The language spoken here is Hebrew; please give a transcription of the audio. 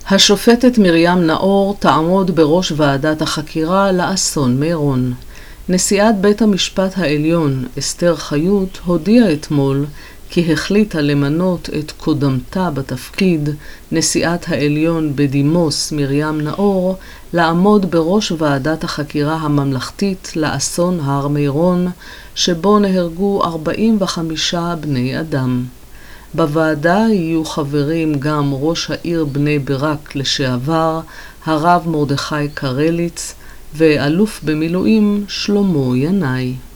השופטת מרים נאור תעמוד בראש ועדת החקירה לאסון מירון. נשיאת בית המשפט העליון אסתר חיות הודיעה אתמול כי החליטה למנות את קודמתה בתפקיד, נשיאת העליון בדימוס מרים נאור, לעמוד בראש ועדת החקירה הממלכתית לאסון הר מירון, שבו נהרגו 45 בני אדם. בוועדה יהיו חברים גם ראש העיר בני ברק לשעבר, הרב מרדכי קרליץ, ואלוף במילואים שלמה ינאי.